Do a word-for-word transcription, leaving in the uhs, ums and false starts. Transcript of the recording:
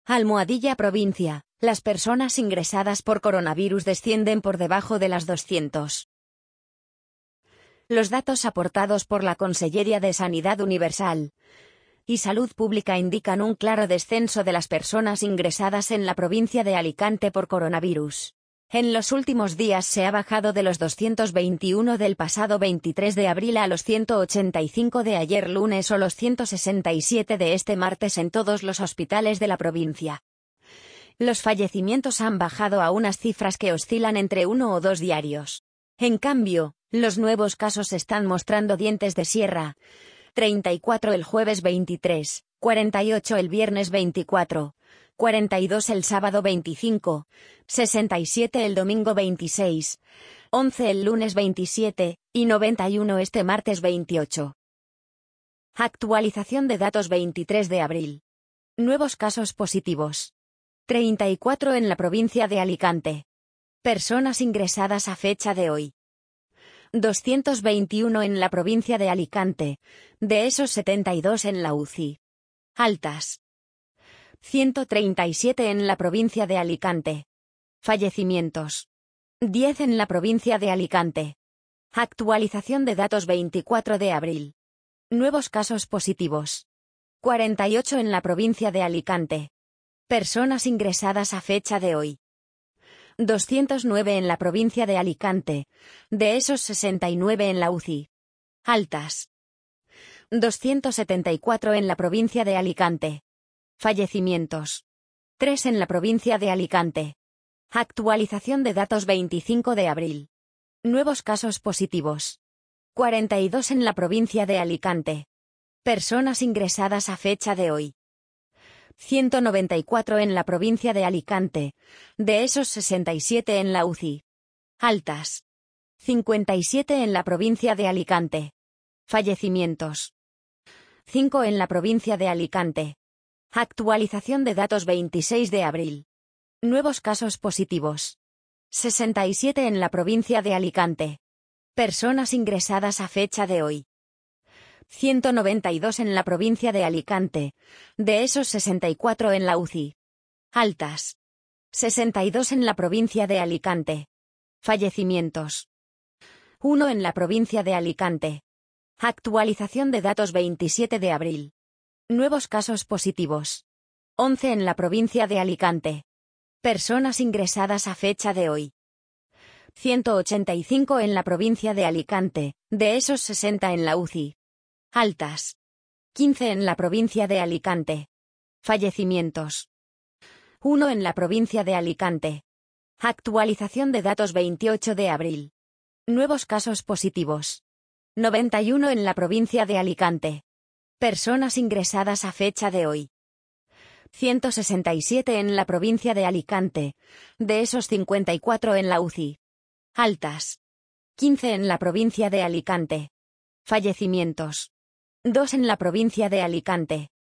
Almohadilla Provincia. Las personas ingresadas por coronavirus descienden por debajo de las doscientos. Los datos aportados por la Conselleria de Sanidad Universal y Salud Pública indican un claro descenso de las personas ingresadas en la provincia de Alicante por coronavirus. En los últimos días se ha bajado de los doscientos veintiuno del pasado veintitrés de abril a los ciento ochenta y cinco de ayer lunes o los ciento sesenta y siete de este martes en todos los hospitales de la provincia. Los fallecimientos han bajado a unas cifras que oscilan entre uno o dos diarios. En cambio, los nuevos casos están mostrando dientes de sierra: treinta y cuatro el jueves veintitrés, cuarenta y ocho el viernes veinticuatro, cuarenta y dos el sábado veinticinco, sesenta y siete el domingo veintiséis, once el lunes veintisiete, y noventa y uno este martes veintiocho. Actualización de datos veintitrés de abril. Nuevos casos positivos: treinta y cuatro en la provincia de Alicante. Personas ingresadas a fecha de hoy: doscientos veintiuno en la provincia de Alicante, de esos setenta y dos en la U C I. Altas: ciento treinta y siete en la provincia de Alicante. Fallecimientos: diez en la provincia de Alicante. Actualización de datos veinticuatro de abril. Nuevos casos positivos: cuarenta y ocho en la provincia de Alicante. Personas ingresadas a fecha de hoy: doscientos nueve en la provincia de Alicante, de esos sesenta y nueve en la U C I. Altas: doscientos setenta y cuatro en la provincia de Alicante. Fallecimientos: tres en la provincia de Alicante. Actualización de datos veinticinco de abril. Nuevos casos positivos: cuarenta y dos en la provincia de Alicante. Personas ingresadas a fecha de hoy: ciento noventa y cuatro en la provincia de Alicante, de esos sesenta y siete en la U C I. Altas: cincuenta y siete en la provincia de Alicante. Fallecimientos: cinco en la provincia de Alicante. Actualización de datos veintiséis de abril. Nuevos casos positivos: sesenta y siete en la provincia de Alicante. Personas ingresadas a fecha de hoy: ciento noventa y dos en la provincia de Alicante, de esos sesenta y cuatro en la U C I. Altas: sesenta y dos en la provincia de Alicante. Fallecimientos: uno en la provincia de Alicante. Actualización de datos veintisiete de abril. Nuevos casos positivos: once en la provincia de Alicante. Personas ingresadas a fecha de hoy: ciento ochenta y cinco en la provincia de Alicante, de esos sesenta en la U C I. Altas: quince en la provincia de Alicante. Fallecimientos: uno en la provincia de Alicante. Actualización de datos veintiocho de abril. Nuevos casos positivos: noventa y uno en la provincia de Alicante. Personas ingresadas a fecha de hoy: ciento sesenta y siete en la provincia de Alicante, de esos cincuenta y cuatro en la U C I. Altas: quince en la provincia de Alicante. Fallecimientos: dos en la provincia de Alicante.